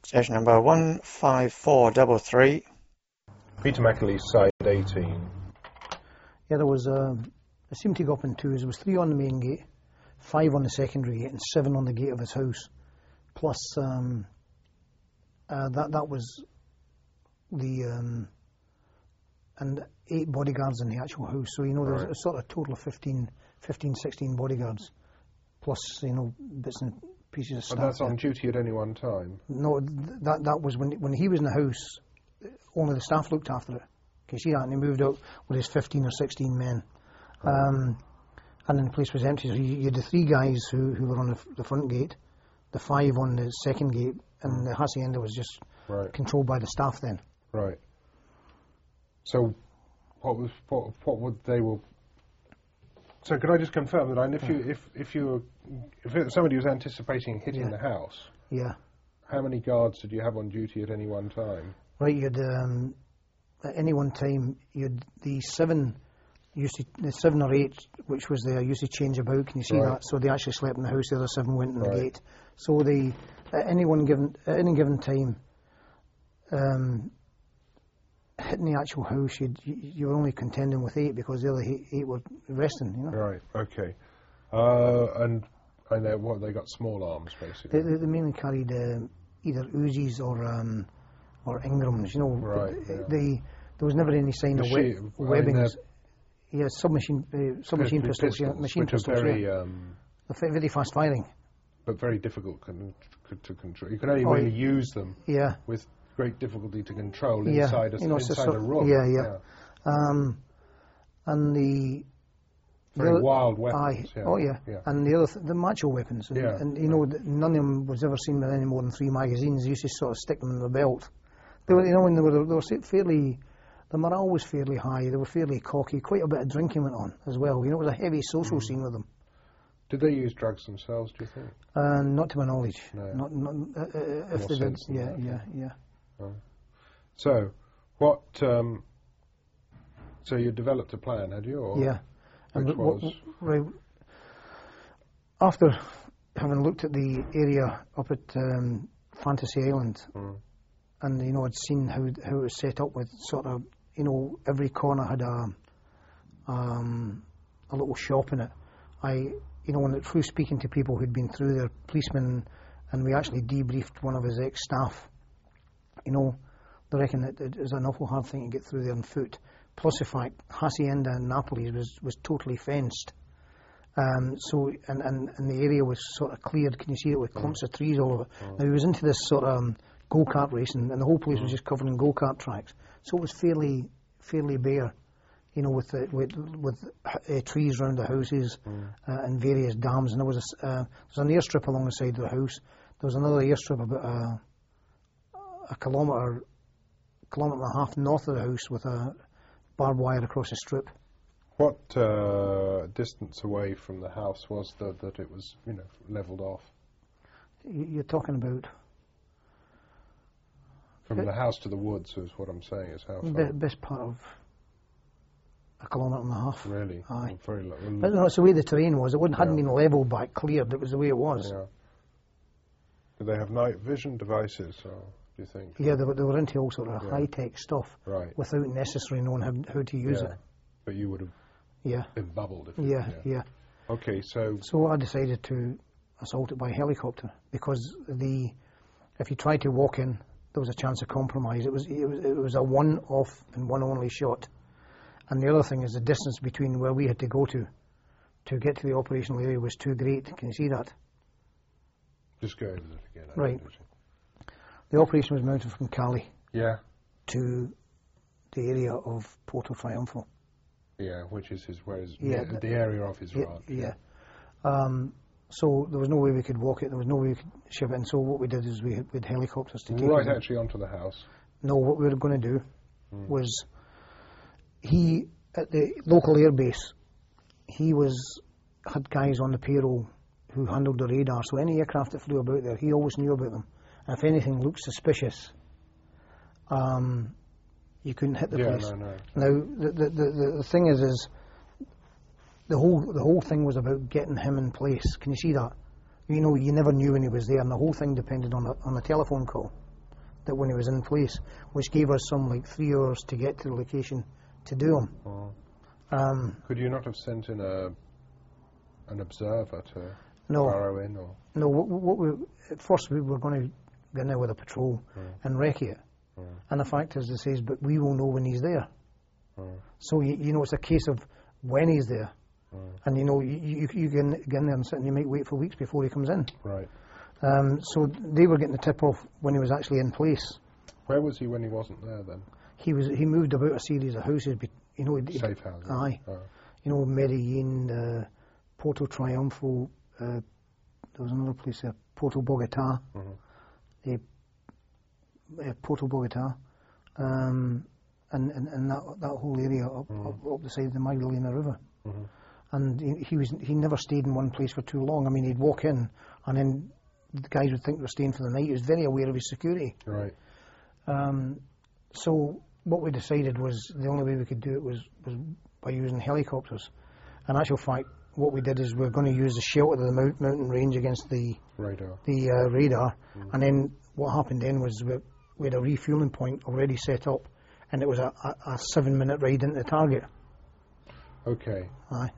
Station number 15433. Peter McAleese, side 18. Yeah, there was, it seemed to go up in twos. There was 3 on the main gate, 5 on the secondary gate, and 7 on the gate of his house. Plus, that was the, and 8 bodyguards in the actual house. So, you know, there's a sort of total of 15, 16 bodyguards. Plus, you know, bits and pieces of stuff. And that's on duty at any one time? No, that was when he was in the house, only the staff looked after it. Can you see that? And he moved out with his 15 or 16 men. And then the place was empty. So you had the 3 guys who were on the front gate, the 5 on the second gate, and the hacienda was just controlled by the staff then. Right. So, what were? So could I just confirm that if somebody was anticipating hitting the house, how many guards did you have on duty at any one time? Right, you had at any one time you had the 7 or 8 which was there used to change about. Can you see that? So they actually slept in the house. The other 7 went in the gate. So they at any given time. Hitting the actual house, you were only contending with 8 because the other 8 were resting, you know. Right, okay. And they got small arms, basically? They mainly carried either Uzis or Ingrams, you know. Right, there was never any sign of webbings. Yeah, submachine pistols, machine pistols, They're very fast firing. But very difficult to control. You can only really use them with great difficulty to control inside a room. Yeah. And the very wild weapons. And the macho weapons. And you know, none of them was ever seen with any more than 3 magazines. They used to sort of stick them in the belt. They were, you know, when they were fairly, the morale was fairly high. They were fairly cocky. Quite a bit of drinking went on as well. You know, it was a heavy social scene with them. Did they use drugs themselves, do you think? Not to my knowledge. No. Not if they did. Yeah. So, what? So you developed a plan, had you? Or which was? After having looked at the area up at Fantasy Island, and you know, I'd seen how it was set up with sort of, you know, every corner had a little shop in it. You know, when through speaking to people who'd been through there, policemen, and we actually debriefed one of his ex-staff. You know, they reckon that it was an awful hard thing to get through there on foot. Plus the fact, Hacienda in Napoli was totally fenced. So the area was sort of cleared. Can you see it with clumps of trees all over? Now he was into this sort of go-kart racing, and the whole place was just covered in go-kart tracks. So it was fairly bare. You know, with trees around the houses and various dams. And there was an airstrip along the side of the house. There was another airstrip about a kilometre and a half north of the house with a barbed wire across the strip. What distance away from the house was that it was, you know, levelled off? You're talking about... From the house to the woods is what I'm saying, is how far? Best part of a kilometre and a half. Really? Aye. Very low. But that's the way the terrain was. It hadn't been levelled back, cleared. It was the way it was. Yeah. Did they have night vision devices, or do you think? Yeah, they were into all sort of high-tech stuff without necessarily knowing how to use it. But you would have been bubbled. Yeah. Okay, so... So I decided to assault it by helicopter, because if you tried to walk in, there was a chance of compromise. It was a one-off and one-only shot. And the other thing is the distance between where we had to go to get to the operational area was too great. Can you see that? Just go over that again. Right. The operation was mounted from Cali to the area of Porto Triunfo. Yeah, which is the area of his ranch. Yeah. So there was no way we could walk it. There was no way we could ship it. And so what we did is we had helicopters to take it. Right, actually onto the house. No, what we were going to do was... He, at the local airbase, had guys on the payroll who handled the radar. So any aircraft that flew about there, he always knew about them. And if anything looked suspicious, you couldn't hit the place. No. Now, the thing is the whole thing was about getting him in place. Can you see that? You know, you never knew when he was there, and the whole thing depended on a telephone call. that when he was in place, which gave us some like 3 hours to get to the location to do them. Oh. Could you not have sent in an observer to burrow in? Or? No, what we, at first we were going to go in there with a patrol and wreck it. And the fact is, it says, but we will know when he's there. So, you know, it's a case of when he's there. And, you know, you get in there and sit and you might wait for weeks before he comes in. Right. So they were getting the tip off when he was actually in place. Where was he when he wasn't there then? He moved about a series of houses, you know. Safe houses? Aye. Oh. You know, Medellin, Porto Triunfo, there was another place there, Porto Bogota. Porto Bogota, and that whole area up the side of the Magdalena River. And he never stayed in one place for too long. I mean, he'd walk in, and then the guys would think they were staying for the night. He was very aware of his security. Right. So what we decided was the only way we could do it was by using helicopters. In actual fact, what we did is we're going to use the shelter of the mountain range against the radar. And then what happened then was we had a refueling point already set up, and it was a 7-minute ride into the target. Okay. Aye.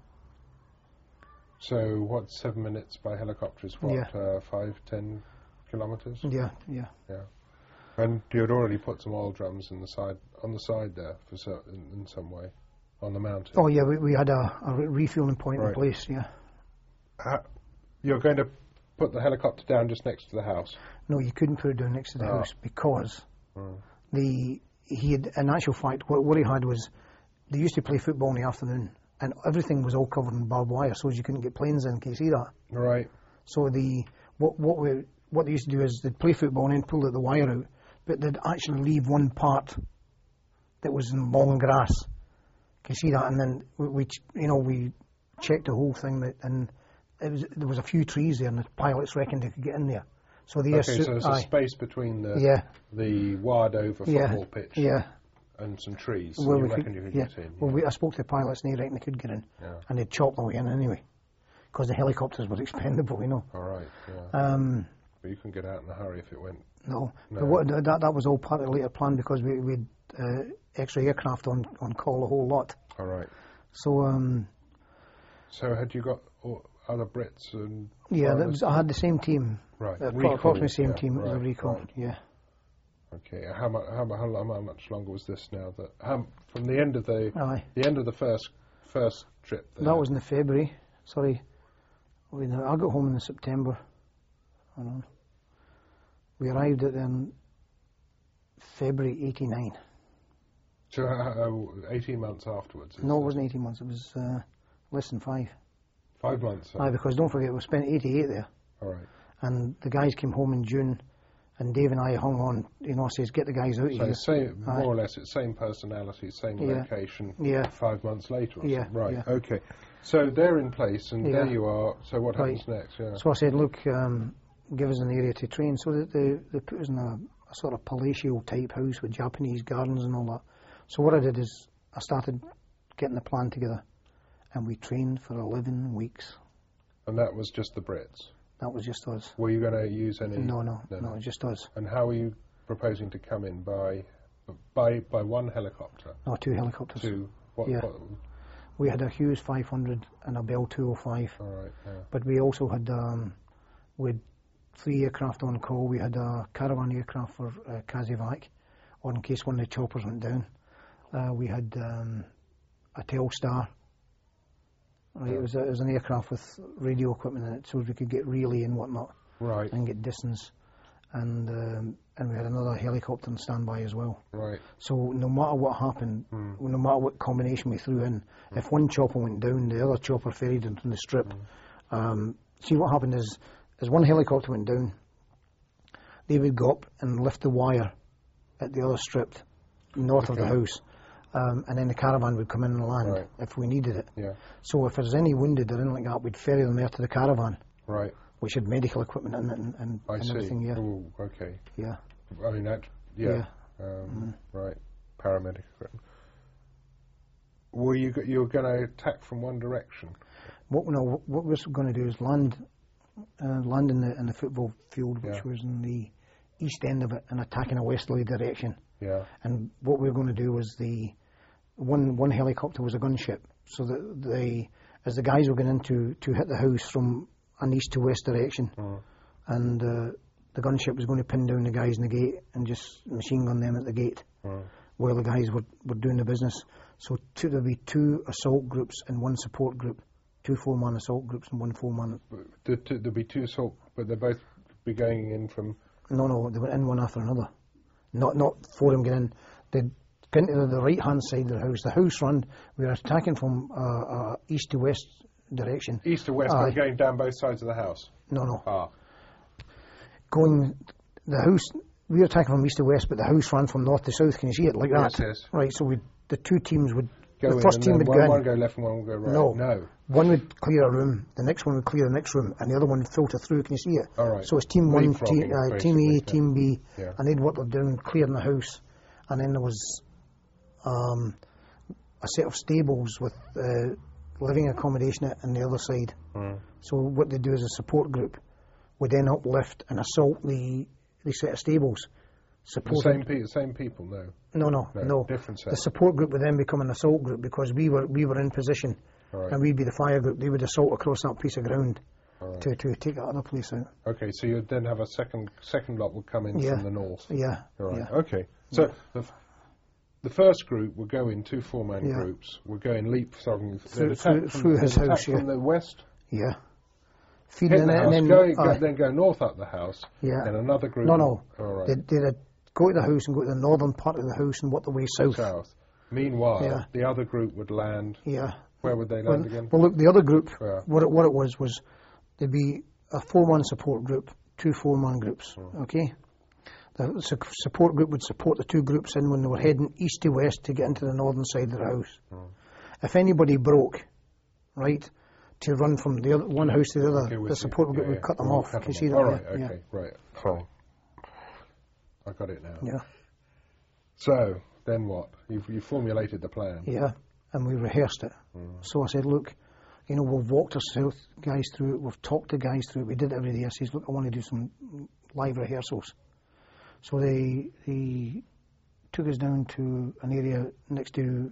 So what's 7 minutes by helicopter is what, 5-10 kilometres? Yeah. And you had already put some oil drums on the side there in some way, on the mountain. Oh yeah, we had a refueling point in place. Yeah. You're going to put the helicopter down just next to the house? No, you couldn't put it down next to the house because he had, in actual fact, what he had was they used to play football in the afternoon, and everything was all covered in barbed wire, so you couldn't get planes in. Can you see that? Right. So what they used to do is they'd play football and then pull the wire out, but they'd actually leave one part that was in long grass. Can you see that? And then we checked the whole thing, and there was a few trees there, and the pilots reckoned they could get in there. So so there's a space between the wired over football pitch and some trees. Well, you reckon you could get in? Well, I spoke to the pilots, and they reckoned they could get in, and they'd chop their way in anyway, because the helicopters were expendable, you know. All right. Yeah. But you couldn't get out in a hurry if it went. No. But that was all part of the later plan because we had extra aircraft on call a whole lot. All right. So. So had you got other Brits and? Yeah, I had the same team. Right. Approximately same team as the recon. Right. Yeah. Okay. How much longer was this now? From the end of the first trip. There. That was in the February. Sorry, I got home in the September. Hold on. We arrived at February '89. So 18 months afterwards. No, it wasn't 18 months. It was less than 5. 5 months. Aye, because don't forget we spent 88 there. All right. And the guys came home in June, and Dave and I hung on. You know, says get the guys out here. So more or less, it's same personality, same location. Yeah. 5 months later. Or yeah. Right. Yeah. Okay. So they're in place, and there you are. So what happens next? Yeah. So I said, look, give us an area to train. So they put us in a sort of palatial type house with Japanese gardens and all that. So what I did is I started getting the plan together, and we trained for 11 weeks. And that was just the Brits? That was just us. Were you going to use any? No, just us. And how were you proposing to come in by one helicopter? No, 2 helicopters. 2. What? We had a Hughes 500 and a Bell 205. All right. Yeah. But we also had 3 aircraft on call. We had a caravan aircraft for Kazivac, or in case one of the choppers went down. We had a Telstar. Right, it was an aircraft with radio equipment in it, so we could get relay and whatnot, right, and get distance, and we had another helicopter on standby as well. Right. So no matter what happened, no matter what combination we threw in, if one chopper went down, the other chopper ferried into the strip. See, what happened is one helicopter went down, they would go up and lift the wire at the other strip north of the house. And then the caravan would come in and land if we needed it. Yeah. So if there's any wounded or anything like that, we'd ferry them there to the caravan. Right. Which had medical equipment in it and everything. Yeah. Oh, okay. Yeah. I mean that. Yeah. Right. Paramedic equipment. Were you were going to attack from one direction? What we were going to do is land in the football field, which was in the east end of it and attacking a westerly direction. Yeah. And what we were going to do was the one helicopter was a gunship, so that as the guys were going in to hit the house from an east to west direction, and the gunship was going to pin down the guys in the gate and just machine gun them at the gate while the guys were doing the business. So there'd be 2 assault groups and 1 support group, 2 4-man assault groups and 1 4-man. There'd be 2 assault, but they'd both be going in from... No, they went in one after another. Not 4 of them get in. They'd get into the right-hand side of the house. The house run, we were attacking from east to west direction. East to west, but going down both sides of the house? No. Ah. The house, we were attacking from east to west, but the house ran from north to south. Can you see it like that? Yes. Right, so the 2 teams would... Go the first team would go in. One would go left and one would go right? No. One would clear a room, the next one would clear the next room, and the other one would filter through. Can you see it? All right. So it's team 1, Leapfrogging, team A, yeah. team B, Yeah. and they'd work them down, clearing the house. And then there was a set of stables with living accommodation on the other side. So what they do as a support group would then uplift and assault the set of stables. The same people, no. No. Different set. The support group would then become an assault group because we were in position, and we'd be the fire group. They would assault across that piece of ground to take that other place out. Okay, so you'd then have a second lot would come in from the north. Yeah. All right. Yeah. Okay. So the first group would go in 2 4-man groups. Would go in leapfrogging through his house. From the west. Yeah. Hit the house, and then go north up the house. Yeah. And another group. No. All right. They'd go to the house and go to the northern part of the house and work their way south. Meanwhile, the other group would land. Yeah. Where would they land again? Well, look, the other group, what it was there'd be a 4-man support group, 2 4-man groups. Okay. The support group would support the 2 groups in when they were heading east to west to get into the northern side of the house. If anybody broke, right, to run from the other one house to the other, the support group would cut them off. Can you see that? All right. Okay. Right. Fine. I got it now. Yeah. So then what? You formulated the plan. Yeah, and we rehearsed it. So I said, look, we've walked ourselves guys through it. We've talked to guys through it. We did every day. I says, look, I want to do some live rehearsals. So they took us down to an area next to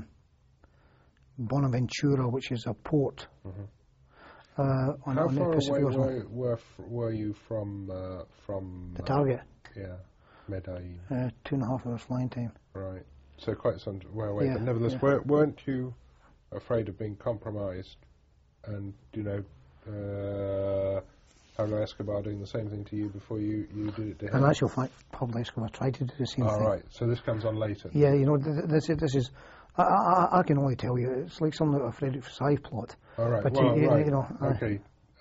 Bonaventura, which is a port. How far away were you from the target? Yeah, Medellin. 2.5 hours flying time. Right. So quite some way away. Yeah, but nevertheless, weren't you afraid of being compromised? And Pablo Escobar doing the same thing to you before you did it to him? In actual fact, Pablo Escobar tried to do the same thing. All right. So this comes on later. Yeah, this is. I can only tell you, it's like something out of a Frederick Forsyth plot. All right. But right. Okay.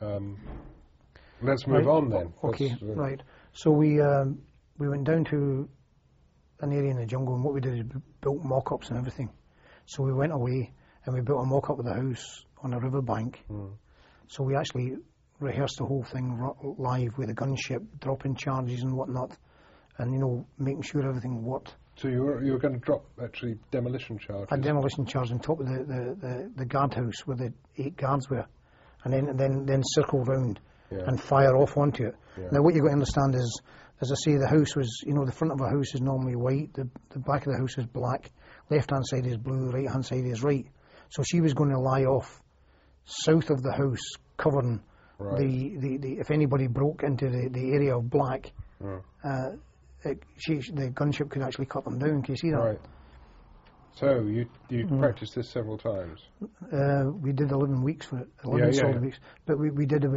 Let's move on then. Okay. Right. So we went down to an area in the jungle, and what we did is we built mock-ups and everything. So we went away and we built a mock-up of the house on a riverbank. So we actually rehearsed the whole thing live with a gunship, dropping charges and whatnot, and making sure everything worked. So you were going to drop actually demolition charges? A demolition charge on top of the guardhouse where the 8 guards were, and then circle round and fire off onto it. Yeah. Now what you've got to understand is, as I say, the house was, the front of a house is normally white, the back of the house is black, left-hand side is blue, right-hand side is right. So she was going to lie off south of the house, covering the if anybody broke into the area of black, the gunship could actually cut them down. Can you see that? Right. So you practiced this several times? We did 11 weeks for it, 11 solid weeks. But we did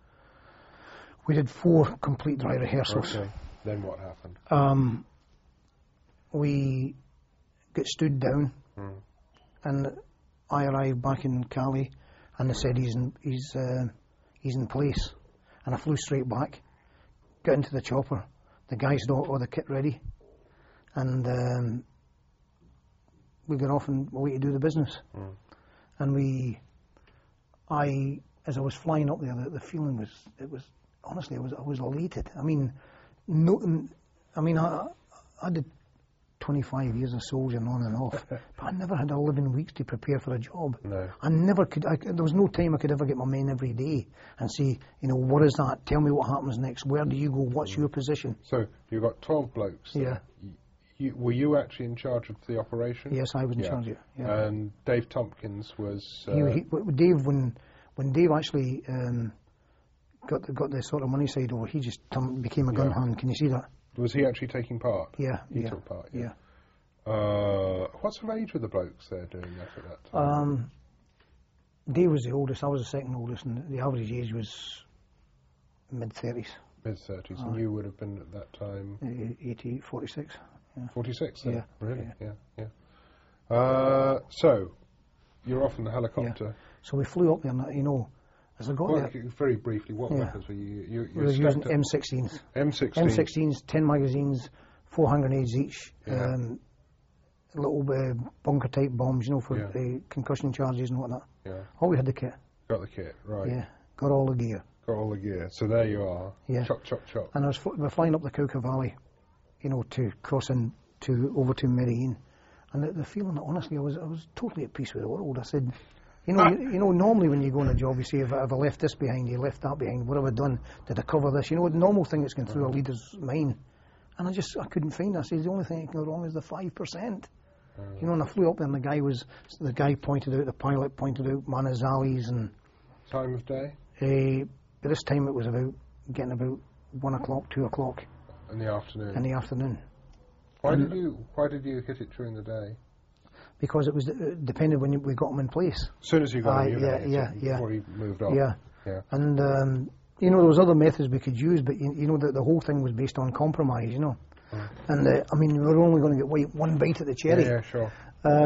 4 complete dry rehearsals. Okay. Then what happened? We got stood down, and I arrived back in Cali, and they said he's in place, and I flew straight back, got into the chopper. The guys got all the kit ready, and we got off and away to do the business. And as I was flying up there, the feeling was honestly, I was elated. I mean, I did 25 years of soldiering on and off, but I never had 11 weeks to prepare for a job. No. I never could. There was no time I could ever get my men every day and say, what is that? Tell me what happens next. Where do you go? What's your position? So you've got 12 blokes. Yeah. Were you actually in charge of the operation? Yes, I was in charge of it. Yeah. And Dave Tompkins was... Dave, when Dave actually got the sort of money side over, he just became a gun hand. Can you see that? Was he actually taking part? Yeah. He took part, yeah. What sort of age were the blokes there doing that at that time? Dave was the oldest, I was the second oldest, and the average age was mid-30s. Mid-30s, and you would have been at that time... 88, 46. Yeah. 46 then? Yeah. Really? Yeah. So, you're off in the helicopter. Yeah. So we flew up there, and, as I got there... Very briefly, what weapons were you we were using M16s. M16s? M16s, 10 magazines, 400 grenades each, little bunker-type bombs, for concussion charges and whatnot. Yeah. Oh, we had the kit. Got the kit, right. Yeah, got all the gear. Got all the gear. So there you are. Yeah. Chop, chop, chop. And we're flying up the Cauca Valley, to cross over to Medellin. And the feeling that, honestly, I was totally at peace with the world. I said, normally when you go on a job, you say, if I left this behind, you left that behind, what have I done? Did I cover this? The normal thing that's going through a leader's mind. And I couldn't find it. I said, the only thing that can go wrong is the 5%. And I flew up there, and the pilot pointed out Manizales and... Time of day? By this time it was getting about 1 o'clock, 2 o'clock. In the afternoon? In the afternoon. Why did you hit it during the day? Because it was depended when we got them in place. As soon as you got them, before you moved on. Yeah. And, there was other methods we could use, but, the whole thing was based on compromise, And, we were only going to get one bite at the cherry. Yeah, sure.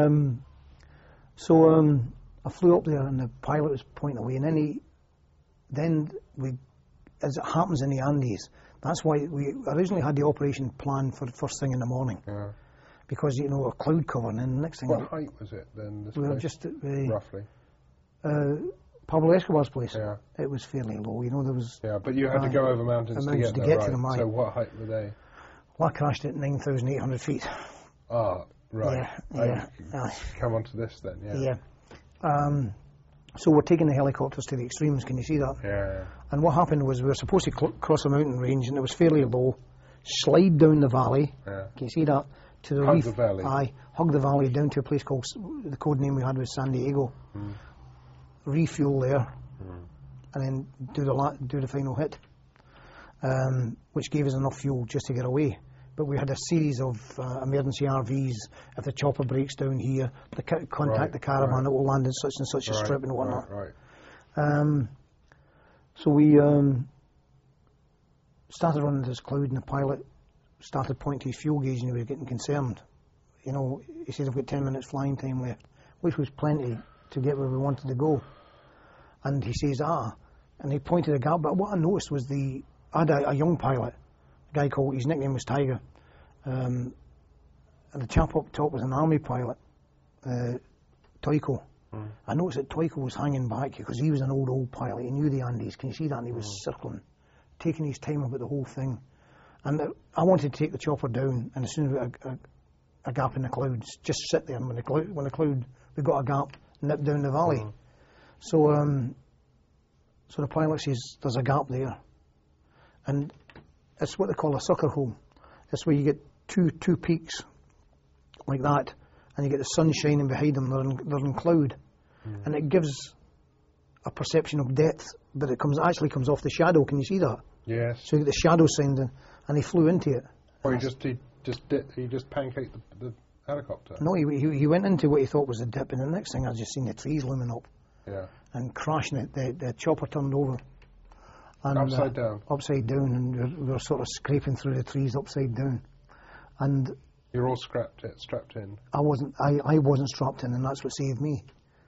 So I flew up there, and the pilot was pointing away, and then as it happens in the Andes, that's why we originally had the operation planned for first thing in the morning. Yeah. Because, a cloud cover, and then the next thing... What height was it then? We were just... roughly? Pablo Escobar's place. Yeah. It was fairly low, there was... Yeah, but you had to go over mountains to get there, to them, right. So what height were they? Well, I crashed at 9,800 feet. Ah, right. Yeah. Come on to this then, Yeah. So we're taking the helicopters to the extremes, can you see that? Yeah. And what happened was we were supposed to cross a mountain range, and it was fairly low, slide down the valley, can you see that? To the reef. The valley. Aye, hug the valley down to a place called, the code name we had was San Diego. Refuel there, and then do the final hit, which gave us enough fuel just to get away. But we had a series of emergency RVs. If the chopper breaks down here, contact the caravan that will land in such and such a strip and whatnot. Right. So we started running this cloud, and the pilot started pointing to his fuel gauge, and he was getting concerned. He said, I've got 10 minutes flying time left, which was plenty to get where we wanted to go. And he says, and he pointed a gap. But what I noticed was I had a young pilot, a guy called, his nickname was Tiger. And the chap up top was an army pilot, Toico. I noticed that Toico was hanging back because he was an old pilot. He knew the Andes. Can you see that? And he was circling, taking his time about the whole thing. And I wanted to take the chopper down, and as soon as a gap in the clouds, just sit there. And when the cloud, we got a gap, nip down the valley. So the pilot says, there's a gap there. And it's what they call a sucker hole. It's where you get two peaks like that, and you get the sun shining behind them. They're in cloud. And it gives a perception of depth, but it actually comes off the shadow. Can you see that? Yes. So you get the shadow sounding, and he flew into it. Or he just pancaked the helicopter? No, he went into what he thought was a dip, and the next thing I just seen the trees looming up. Yeah. And crashing it. The chopper turned over. And, upside down? Upside down, and we were sort of scraping through the trees upside down. And you're all strapped in? I wasn't strapped in, and that's what saved me.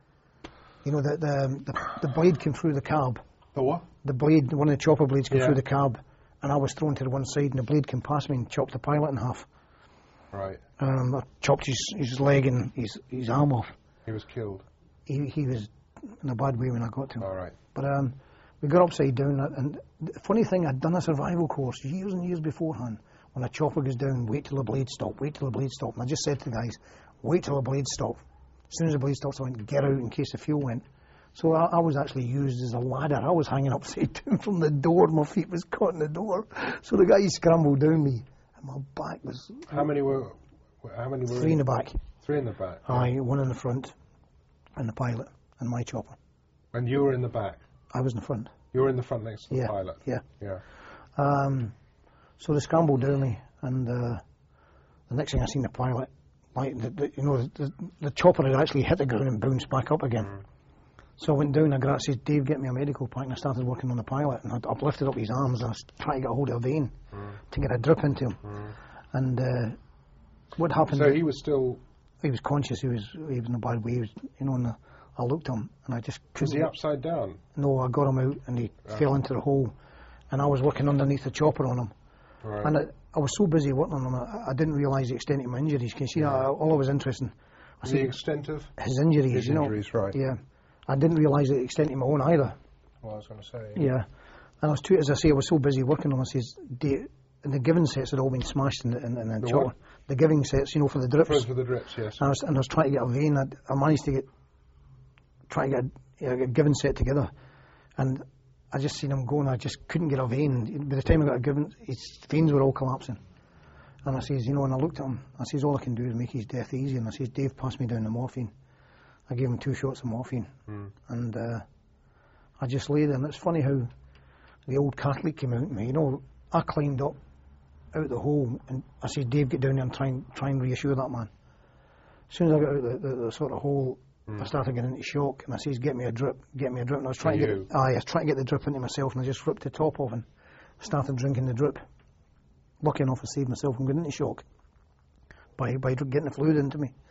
The blade came through the cab. The what? The blade, one of the chopper blades came through the cab, and I was thrown to the one side, and the blade came past me and chopped the pilot in half. Right. I chopped his leg and his arm off. He was killed? He was in a bad way when I got to him. All right. But we got upside down, and the funny thing, I'd done a survival course years and years beforehand when a chopper goes down, wait till the blades stop, wait till the blades stop. And I just said to the guys, wait till the blades stop. As soon as the blades stopped, I went, get out in case the fuel went. So I was actually used as a ladder. I was hanging upside down from the door. My feet was caught in the door. So the guy scrambled down me, and my back was... How many were 3 in the back. 3 in the back? Aye, 1 in the front, and the pilot, and my chopper. And you were in the back? I was in the front. You were in the front next to the pilot? Yeah. Yeah. So they scrambled down me, and the next thing I seen the pilot, like the chopper had actually hit the ground and bounced back up again. So I went down, I said, Dave, get me a medical pack, and I started working on the pilot, and I lifted up his arms, and I was trying to get a hold of a vein to get a drip into him. And what happened... So he was still... He was conscious, he was in a bad way, he was, and I looked at him, and I just couldn't... Was he upside down? No, I got him out, and he fell into the hole, and I was working underneath the chopper on him. Right. And I was so busy working on him, I didn't realise the extent of my injuries. Can you see, all I was interested in... The extent of? His injuries, His injuries, right. Yeah. I didn't realise the extent of my own either. Well, I was going to say. Yeah. And as I say, I was so busy working on him, I says, and the giving sets had all been smashed in the chopper. What? The giving sets, for the drips. For the drips, yes. And I was trying to get a vein. I managed to get a giving set together. And I just seen him going, I just couldn't get a vein. By the time I got a giving, his veins were all collapsing. And I says, and I looked at him, I says, all I can do is make his death easy. And I says, Dave, pass me down the morphine. I gave him 2 shots of morphine. And I just lay there. And it's funny how the old Catholic came out at me. I climbed up out the hole, and I said, Dave, get down there and try and reassure that man. As soon as I got out the sort of hole, I started getting into shock, and I says, get me a drip. And I was trying to get the drip into myself, and I just ripped the top off and started drinking the drip. Lucky enough, I saved myself from getting into shock by getting the fluid into me.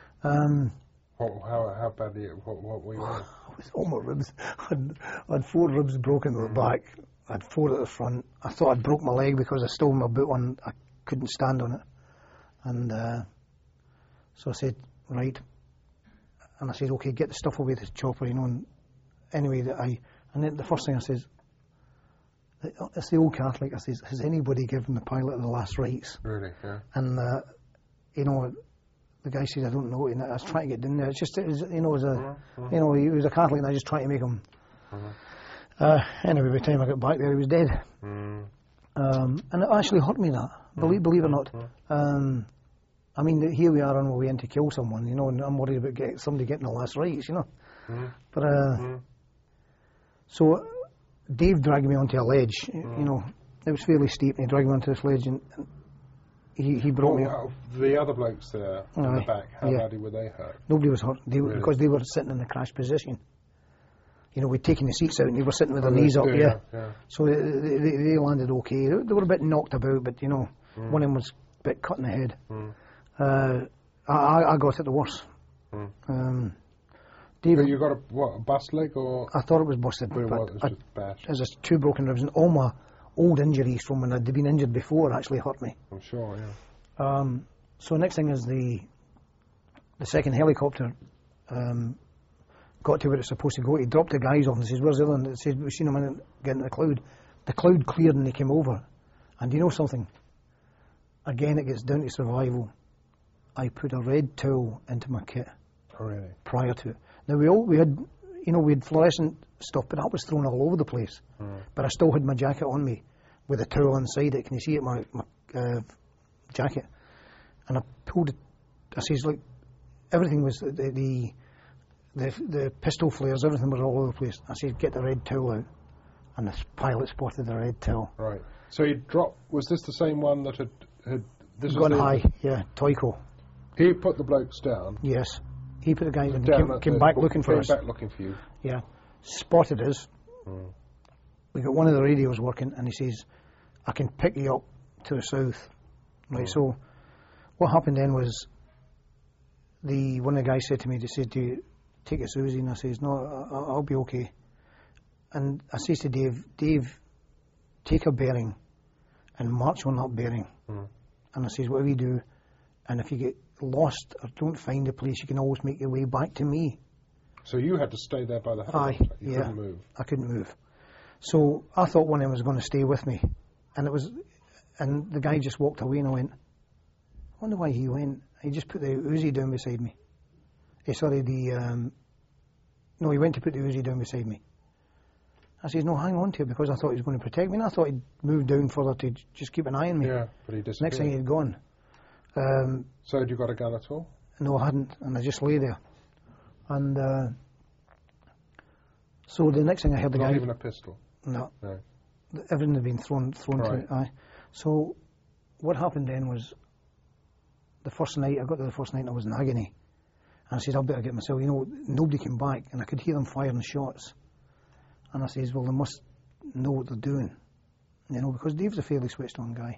How badly? What were you in? All my ribs. I'd 4 ribs broken at the back. I had 4 at the front. I thought I'd broke my leg because I stole my boot on. I couldn't stand on it. And so I said, right. And I said, okay, get the stuff away to the chopper, And anyway, and then the first thing I says, it's the old Catholic. I says, has anybody given the pilot the last rites? Really? Yeah. And the guy said, I don't know. And I was trying to get in there. It's just, he was a Catholic, and I just tried to make him. Anyway, by the time I got back there, he was dead. And it actually hurt me, that. Believe it or not. I mean, here we are on our way in to kill someone, and I'm worried about somebody getting the last rites, But, so Dave dragged me onto a ledge, It was fairly steep, and he dragged me onto this ledge, and he brought me up. The other blokes there in the back, how badly were they hurt? Nobody was hurt, Really? because they were sitting in the crash position. We'd taken the seats out, and they were sitting with their knees up, yeah. So they landed okay. They were a bit knocked about, but, one of them was a bit cut in the head. I got it the worst. David, you got a bust leg, or? I thought it was busted, but it was just bashed. There's just 2 broken ribs, and all my old injuries from when I'd been injured before actually hurt me. I'm sure, yeah. So next thing is the second helicopter got to where it's supposed to go. He dropped the guys off and says, where's the other one? It says, we've seen him getting the cloud. The cloud cleared and they came over. And you know something? Again, it gets down to survival. I put a red towel into my kit. Oh, really? Prior to it. Now we had fluorescent stuff, but that was thrown all over the place. But I still had my jacket on me with a towel inside it. Can you see it, my jacket? And I pulled it. I says, look, everything was the pistol flares, everything was all over the place. I said, get the red towel out. And the pilot spotted the red towel. Right. So he dropped. Was this the same one that had this gone high? Yeah, Toyko. He put the blokes down. Yes. He put the guys in. Came back looking for us. Came back looking for you. Yeah. Spotted us. We got one of the radios working, and he says, I can pick you up to the south. Right, so what happened then was one of the guys said to me, they said, do you take a Susie? And I says, no, I'll be okay. And I says to Dave, take a bearing and march on that bearing. And I says, whatever you do, and if you get lost or don't find a place, you can always make your way back to me. So you had to stay there by the helicopter? You yeah. couldn't move? I couldn't move. So I thought one of them was going to stay with me. And it was and the guy just walked away, and I went, I wonder why he went. He just put the Uzi down beside me. No, he went to put the Uzi down beside me. I says, no, hang on to it, because I thought he was going to protect me, and I thought he'd moved down further to just keep an eye on me. Yeah, but he disappeared. Next thing he'd gone. So had you got a gun at all? No, I hadn't, and I just lay there. And so the next thing I heard the guy... Not even a pistol? No. No. Everything had been thrown Right. to aye. So what happened then was, the first night, I got to the first night and I was in agony. And I said, I better get myself, nobody came back, and I could hear them firing shots. And I says, well, they must know what they're doing, because Dave's a fairly switched on guy.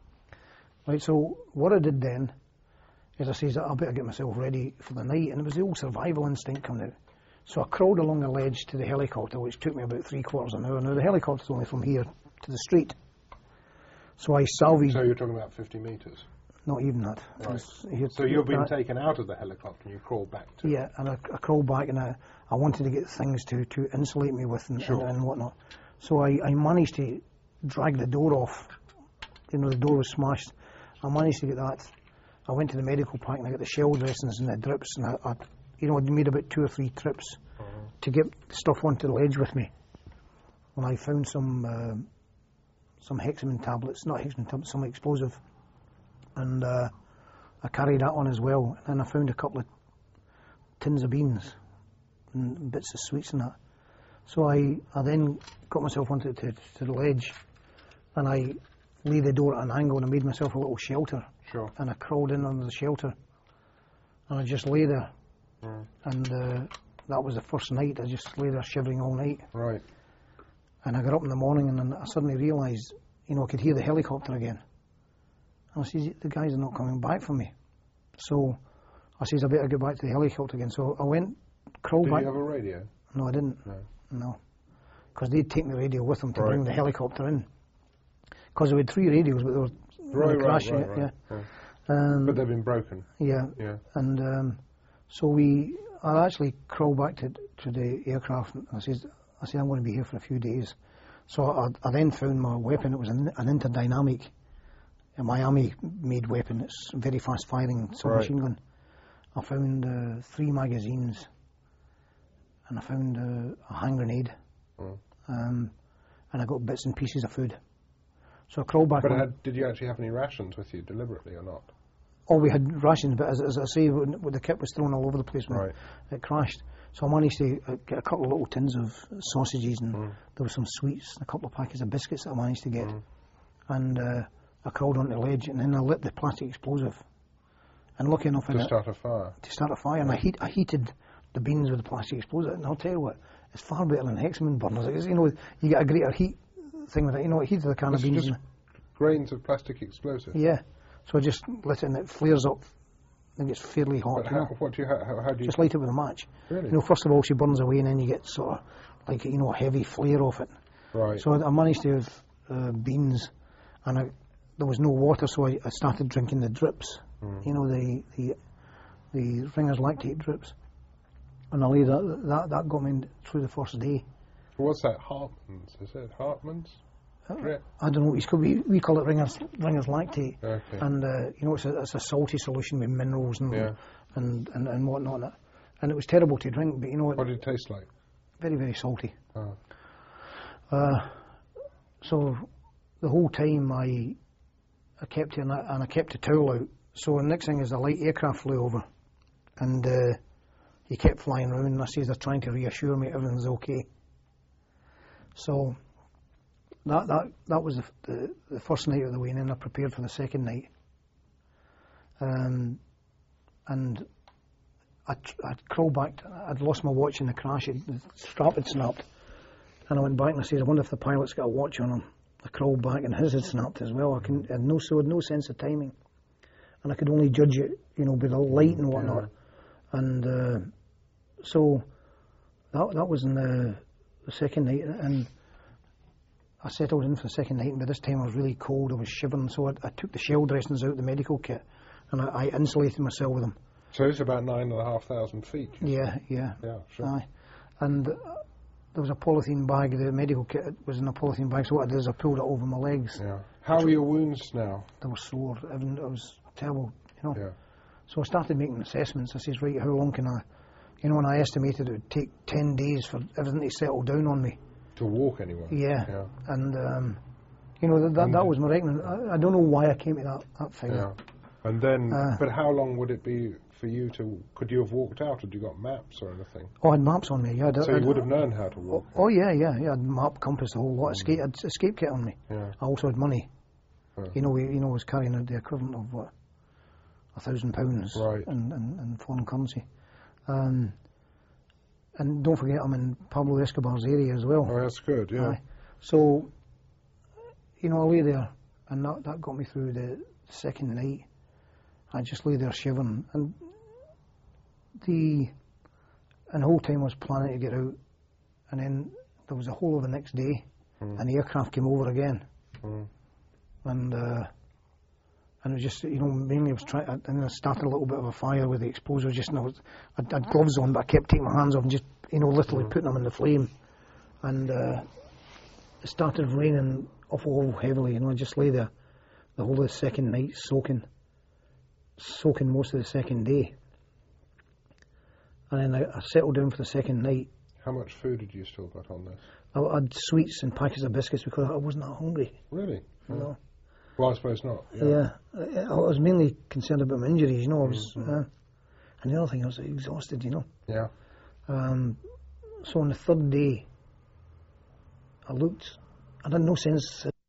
Right, so what I did then is I says, I better get myself ready for the night, and it was the old survival instinct coming out. So I crawled along the ledge to the helicopter, which took me about 3/4 of an hour. Now, the helicopter's only from here to the street. So I salvaged... So you're talking about 50 metres? Not even that. Right. So you've been taken out of the helicopter and you crawled back to... Yeah, and I crawled back, and I wanted to get things to insulate me with and whatnot. So I managed to drag the door off. The door was smashed. I managed to get that. I went to the medical pack and I got the shell dressings and the drips, and I'd made about 2 or 3 trips to get stuff onto the ledge with me. And I found some hexamine tablets, not hexamine tablets, some explosive. And I carried that on as well. And then I found a couple of tins of beans and bits of sweets and that. So I then got myself onto to the ledge, and I laid the door at an angle, and I made myself a little shelter. Sure. And I crawled in under the shelter, and I just lay there. And that was the first night. I just lay there shivering all night. Right. And I got up in the morning, and then I suddenly realised, I could hear the helicopter again. And I says, the guys are not coming back for me. So I says, I better get back to the helicopter again. So I went, crawled back. Did you have a radio? No, I didn't. No. Because they'd taken the radio with them to bring the helicopter in. Because we had 3 radios, but they were crashing. Right. But they've been broken. Yeah. And so I actually crawled back to the aircraft, and I said, I'm going to be here for a few days. So I then found my weapon. It was an interdynamic, a Miami-made weapon. It's very fast-firing submachine gun. I found 3 magazines, and I found a hand grenade, and I got bits and pieces of food. So I crawled back. But did you actually have any rations with you, deliberately or not? Oh, we had rations, but as I say, when the kit was thrown all over the place when it crashed. So I managed to get a couple of little tins of sausages, and there were some sweets, a couple of packets of biscuits that I managed to get. And I crawled onto the ledge, and then I lit the plastic explosive. And lucky enough... To start a fire? To start a fire, and I heated the beans with the plastic explosive, and I'll tell you what, it's far better than hexamine burners. It's, you get a greater heat thing with it. It heated the can of beans. Just grains of plastic explosive? Yeah. So I just lit it, and it flares up. I think it's fairly hot. But how do you... Just light it with a match. Really? First of all, she burns away, and then you get sort of like, a heavy flare off it. Right. So I managed to have beans, and there was no water, so I started drinking the drips. The Ringer's lactate drips. And I lay that got me through the first day. What's that? Hartman's? Is it Hartman's? I don't know. We call it Ringer's lactate. Okay. And it's a salty solution with minerals and whatnot. And it was terrible to drink, but what did it taste like? Very, very salty. Oh. So the whole time I kept it, and I kept a towel out. So the next thing is a light aircraft flew over, and he kept flying around, and I says they're trying to reassure me everything's okay. So that was the first night of the way, and then I prepared for the second night. And I'd crawled back. I'd lost my watch in the crash. The strap had snapped, and I went back and I said, I wonder if the pilot's got a watch on him. I crawled back, and his had snapped as well. I had no sense of timing, and I could only judge it, with the light and whatnot. And so that was in the second night, and I settled in for the second night. And by this time I was really cold. I was shivering, so I took the shell dressings out of the medical kit, and I insulated myself with them. So it's about 9,500 feet. Yeah, sure. Aye. And there was a polythene bag. The medical kit was in a polythene bag, so what I did is I pulled it over my legs, How are your wounds now? They were sore. It was terrible, you know. Yeah. So I started making assessments. I says, right, how long can I, you know, and I estimated it would take 10 days for everything to settle down on me. To walk anywhere? Yeah. And, you know, that was my reckoning. I don't know why I came to that figure. Yeah. And then, but how long would it be for you to, could you have walked out? Had you got maps or anything? Oh, I had maps on me, yeah. So you would have known how to walk? Oh, yeah. I had map, compass, a whole lot. I had escape kit on me. Yeah. I also had money. Yeah. You know, I was carrying the equivalent of, what, £1,000 Right. in foreign currency. And don't forget, I'm in Pablo Escobar's area as well. Oh, that's good, yeah. Aye. So, you know, I lay there, and that got me through the second night. I just lay there shivering, and the whole time I was planning to get out, and then there was a whole of the next day, and the aircraft came over again, and it was just, you know, mainly I was trying, and then I started a little bit of a fire with the exposure. Just, and I had gloves on, but I kept taking my hands off and just, you know, literally putting them in the flame, and it started raining awful heavily, and I just lay there the whole of the second night soaking most of the second day. And then I settled down for the second night. How much food had you still got on this? I had sweets and packets of biscuits because I wasn't that hungry. Really? You know? Well, I suppose not. Yeah. I was mainly concerned about my injuries, you know. I was, and the other thing, I was exhausted, you know. Yeah. So on the third day, I had no sense